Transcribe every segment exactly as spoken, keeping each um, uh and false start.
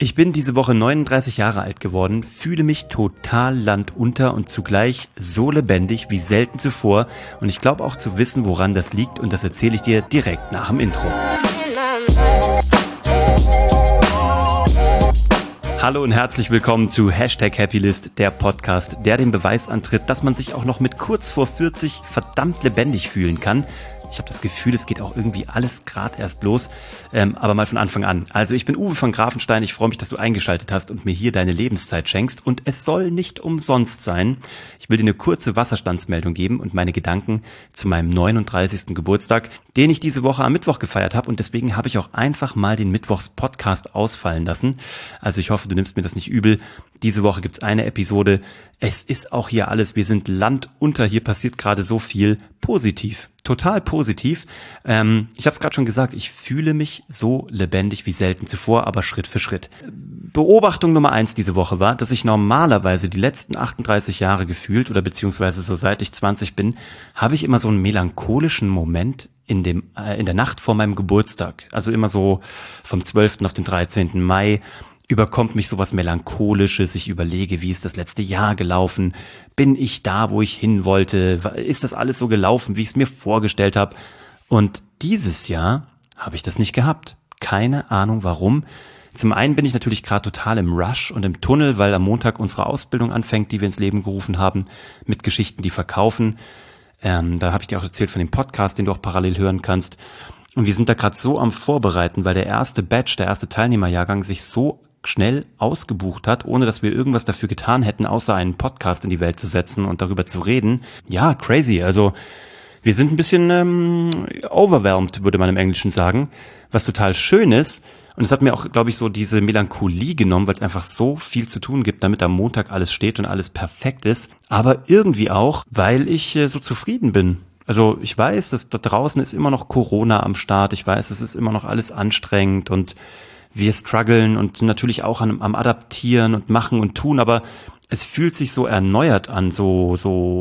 Ich bin diese Woche neununddreißig Jahre alt geworden, fühle mich total landunter und zugleich so lebendig wie selten zuvor. Und ich glaube auch zu wissen, woran das liegt, und das erzähle ich dir direkt nach dem Intro. Hallo und herzlich willkommen zu Hashtag Happylist, der Podcast, der den Beweis antritt, dass man sich auch noch mit kurz vor vierzig verdammt lebendig fühlen kann. Ich habe das Gefühl, es geht auch irgendwie alles gerade erst los, ähm, aber mal von Anfang an. Also ich bin Uwe von Grafenstein, ich freue mich, dass du eingeschaltet hast und mir hier deine Lebenszeit schenkst, und es soll nicht umsonst sein. Ich will dir eine kurze Wasserstandsmeldung geben und meine Gedanken zu meinem neununddreißigsten Geburtstag, den ich diese Woche am Mittwoch gefeiert habe, und deswegen habe ich auch einfach mal den Mittwochs-Podcast ausfallen lassen. Also ich hoffe, du nimmst mir das nicht übel. Diese Woche gibt's eine Episode. Es ist auch hier alles, wir sind landunter, hier passiert gerade so viel. Positiv, total positiv. Ähm, ich habe es gerade schon gesagt, ich fühle mich so lebendig wie selten zuvor, aber Schritt für Schritt. Beobachtung Nummer eins diese Woche war, dass ich normalerweise die letzten achtunddreißig Jahre gefühlt, oder beziehungsweise so seit ich zwanzig bin, habe ich immer so einen melancholischen Moment in dem äh, in der Nacht vor meinem Geburtstag. Also immer so vom zwölften auf den dreizehnten Mai. Überkommt mich sowas Melancholisches, ich überlege, wie ist das letzte Jahr gelaufen, bin ich da, wo ich hin wollte, ist das alles so gelaufen, wie ich es mir vorgestellt habe? Und dieses Jahr habe ich das nicht gehabt. Keine Ahnung warum. Zum einen bin ich natürlich gerade total im Rush und im Tunnel, weil am Montag unsere Ausbildung anfängt, die wir ins Leben gerufen haben, mit Geschichten, die verkaufen. Ähm, da habe ich dir auch erzählt von dem Podcast, den du auch parallel hören kannst. Und wir sind da gerade so am Vorbereiten, weil der erste Batch, der erste Teilnehmerjahrgang sich so schnell ausgebucht hat, ohne dass wir irgendwas dafür getan hätten, außer einen Podcast in die Welt zu setzen und darüber zu reden. Ja, crazy. Also wir sind ein bisschen ähm, overwhelmed, würde man im Englischen sagen, was total schön ist. Und es hat mir auch, glaube ich, so diese Melancholie genommen, weil es einfach so viel zu tun gibt, damit am Montag alles steht und alles perfekt ist. Aber irgendwie auch, weil ich äh, so zufrieden bin. Also ich weiß, dass da draußen ist immer noch Corona am Start. Ich weiß, es ist immer noch alles anstrengend und wir strugglen und sind natürlich auch am, am Adaptieren und Machen und Tun, aber es fühlt sich so erneuert an, so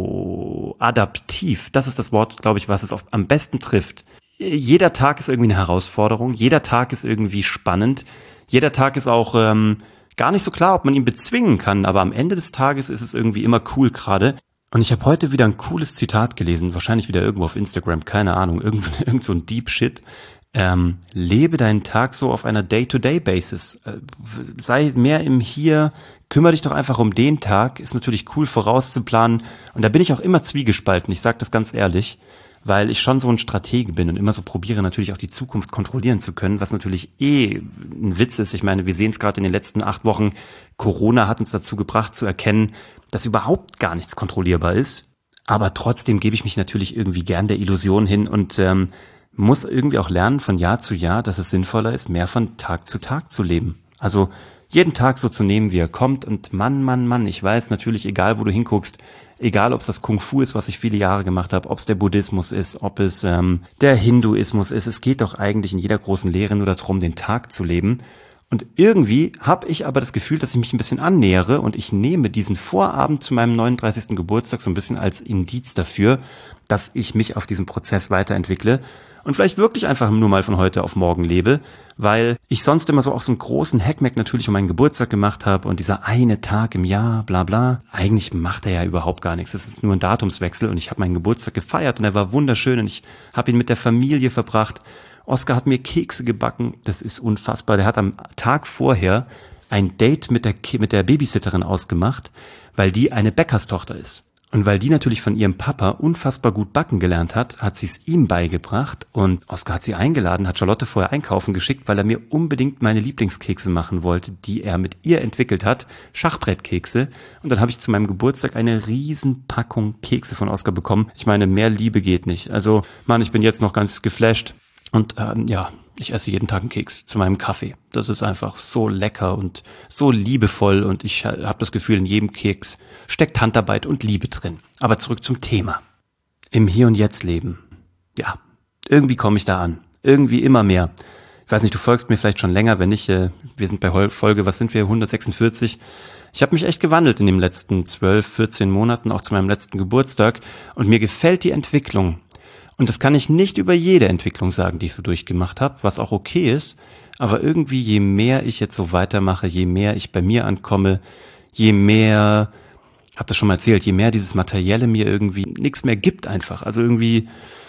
so adaptiv. Das ist das Wort, glaube ich, was es auf, am besten trifft. Jeder Tag ist irgendwie eine Herausforderung, jeder Tag ist irgendwie spannend, jeder Tag ist auch ähm, gar nicht so klar, ob man ihn bezwingen kann, aber am Ende des Tages ist es irgendwie immer cool gerade. Und ich habe heute wieder ein cooles Zitat gelesen, wahrscheinlich wieder irgendwo auf Instagram, keine Ahnung, irgend, irgend so ein Deep Shit. Ähm, lebe deinen Tag so auf einer Day-to-Day-Basis. Äh, sei mehr im Hier, kümmere dich doch einfach um den Tag. Ist natürlich cool vorauszuplanen. Und da bin ich auch immer zwiegespalten, ich sage das ganz ehrlich, weil ich schon so ein Stratege bin und immer so probiere, natürlich auch die Zukunft kontrollieren zu können, was natürlich eh ein Witz ist. Ich meine, wir sehen es gerade in den letzten acht Wochen. Corona hat uns dazu gebracht zu erkennen, dass überhaupt gar nichts kontrollierbar ist. Aber trotzdem gebe ich mich natürlich irgendwie gern der Illusion hin und ähm, muss irgendwie auch lernen von Jahr zu Jahr, dass es sinnvoller ist, mehr von Tag zu Tag zu leben. Also jeden Tag so zu nehmen, wie er kommt, und Mann, Mann, Mann, ich weiß natürlich, egal wo du hinguckst, egal ob es das Kung Fu ist, was ich viele Jahre gemacht habe, ob es der Buddhismus ist, ob es ähm, der Hinduismus ist, es geht doch eigentlich in jeder großen Lehre nur darum, den Tag zu leben. Und irgendwie habe ich aber das Gefühl, dass ich mich ein bisschen annähere, und ich nehme diesen Vorabend zu meinem neununddreißigsten Geburtstag so ein bisschen als Indiz dafür, dass ich mich auf diesem Prozess weiterentwickle und vielleicht wirklich einfach nur mal von heute auf morgen lebe, weil ich sonst immer so auch so einen großen Hackmack natürlich um meinen Geburtstag gemacht habe und dieser eine Tag im Jahr, bla bla. Eigentlich macht er ja überhaupt gar nichts. Es ist nur ein Datumswechsel, und ich habe meinen Geburtstag gefeiert und er war wunderschön und ich habe ihn mit der Familie verbracht. Oskar hat mir Kekse gebacken, das ist unfassbar. Der hat am Tag vorher ein Date mit der, mit der Babysitterin ausgemacht, weil die eine Bäckerstochter ist. Und weil die natürlich von ihrem Papa unfassbar gut backen gelernt hat, hat sie es ihm beigebracht, und Oskar hat sie eingeladen, hat Charlotte vorher einkaufen geschickt, weil er mir unbedingt meine Lieblingskekse machen wollte, die er mit ihr entwickelt hat, Schachbrettkekse. Und dann habe ich zu meinem Geburtstag eine riesen Packung Kekse von Oskar bekommen. Ich meine, mehr Liebe geht nicht. Also, Mann, ich bin jetzt noch ganz geflasht. Und ähm, ja, ich esse jeden Tag einen Keks zu meinem Kaffee. Das ist einfach so lecker und so liebevoll, und ich habe das Gefühl, in jedem Keks steckt Handarbeit und Liebe drin. Aber zurück zum Thema. Im Hier und Jetzt leben. Ja, irgendwie komme ich da an. Irgendwie immer mehr. Ich weiß nicht, du folgst mir vielleicht schon länger, wenn nicht, äh, wir sind bei Folge, was sind wir, hundertsechsundvierzig. Ich habe mich echt gewandelt in den letzten zwölf, vierzehn Monaten, auch zu meinem letzten Geburtstag, und mir gefällt die Entwicklung. Und das kann ich nicht über jede Entwicklung sagen, die ich so durchgemacht habe, was auch okay ist. Aber irgendwie, je mehr ich jetzt so weitermache, je mehr ich bei mir ankomme, je mehr, hab das schon mal erzählt, je mehr dieses Materielle mir irgendwie nichts mehr gibt einfach. Also irgendwie,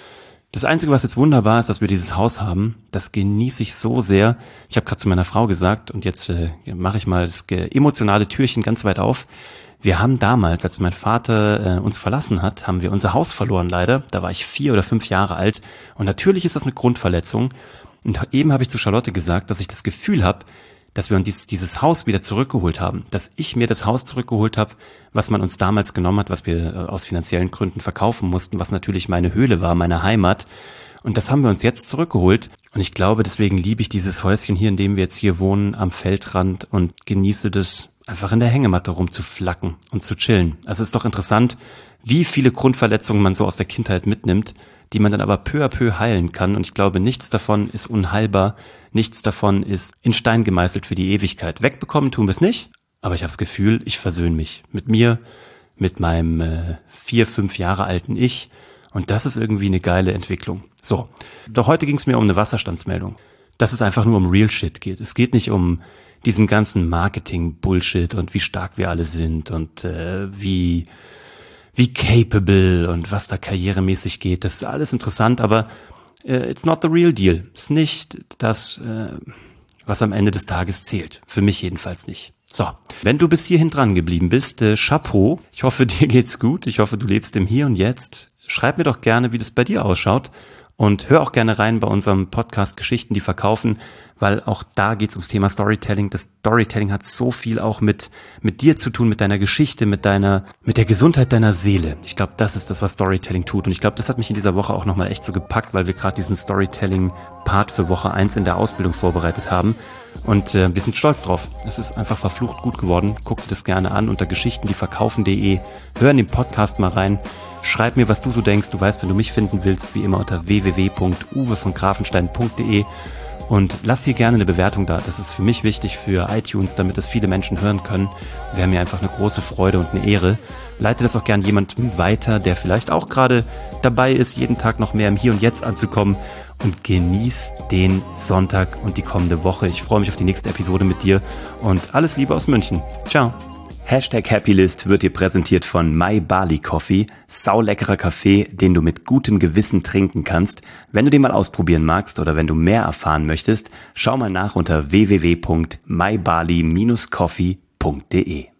das Einzige, was jetzt wunderbar ist, dass wir dieses Haus haben, das genieße ich so sehr. Ich habe gerade zu meiner Frau gesagt, und jetzt äh, mache ich mal das emotionale Türchen ganz weit auf. Wir haben damals, als mein Vater äh, uns verlassen hat, haben wir unser Haus verloren leider. Da war ich vier oder fünf Jahre alt. Und natürlich ist das eine Grundverletzung. Und eben habe ich zu Charlotte gesagt, dass ich das Gefühl habe, dass wir uns dies, dieses Haus wieder zurückgeholt haben. Dass ich mir das Haus zurückgeholt habe, was man uns damals genommen hat, was wir äh, aus finanziellen Gründen verkaufen mussten, was natürlich meine Höhle war, meine Heimat. Und das haben wir uns jetzt zurückgeholt. Und ich glaube, deswegen liebe ich dieses Häuschen hier, in dem wir jetzt hier wohnen, am Feldrand, und genieße das, einfach in der Hängematte rumzuflacken und zu chillen. Also es ist doch interessant, wie viele Grundverletzungen man so aus der Kindheit mitnimmt, die man dann aber peu à peu heilen kann. Und ich glaube, nichts davon ist unheilbar, nichts davon ist in Stein gemeißelt für die Ewigkeit. Wegbekommen tun wir es nicht, aber ich habe das Gefühl, ich versöhne mich mit mir, mit meinem äh, vier, fünf Jahre alten Ich. Und das ist irgendwie eine geile Entwicklung. So, doch heute ging es mir um eine Wasserstandsmeldung. Dass es einfach nur um Real Shit geht. Es geht nicht um diesen ganzen Marketing-Bullshit und wie stark wir alle sind und äh, wie wie capable und was da karrieremäßig geht. Das ist alles interessant, aber äh, it's not the real deal. Es ist nicht das, äh, was am Ende des Tages zählt. Für mich jedenfalls nicht. So, wenn du bis hierhin dran geblieben bist, äh, Chapeau. Ich hoffe, dir geht's gut. Ich hoffe, du lebst im Hier und Jetzt. Schreib mir doch gerne, wie das bei dir ausschaut. Und hör auch gerne rein bei unserem Podcast Geschichten, die verkaufen, weil auch da geht's ums Thema Storytelling. Das Storytelling hat so viel auch mit mit dir zu tun, mit deiner Geschichte, mit deiner mit der Gesundheit deiner Seele. Ich glaube, das ist das, was Storytelling tut. Und ich glaube, das hat mich in dieser Woche auch nochmal echt so gepackt, weil wir gerade diesen Storytelling-Part für Woche eins in der Ausbildung vorbereitet haben. Und äh, wir sind stolz drauf. Es ist einfach verflucht gut geworden. Guck dir das gerne an unter geschichten die verkaufen punkt de. Hör in den Podcast mal rein. Schreib mir, was du so denkst. Du weißt, wenn du mich finden willst, wie immer unter w w w punkt uwe von grafenstein punkt de. Und lass hier gerne eine Bewertung da. Das ist für mich wichtig für iTunes, damit es viele Menschen hören können. Wäre mir einfach eine große Freude und eine Ehre. Leite das auch gerne jemandem weiter, der vielleicht auch gerade dabei ist, jeden Tag noch mehr im Hier und Jetzt anzukommen. Und genieß den Sonntag und die kommende Woche. Ich freue mich auf die nächste Episode mit dir. Und alles Liebe aus München. Ciao. Hashtag Happylist wird dir präsentiert von My Barley Coffee, sauleckerer Kaffee, den du mit gutem Gewissen trinken kannst. Wenn du den mal ausprobieren magst oder wenn du mehr erfahren möchtest, schau mal nach unter w w w punkt my barley dash coffee punkt de.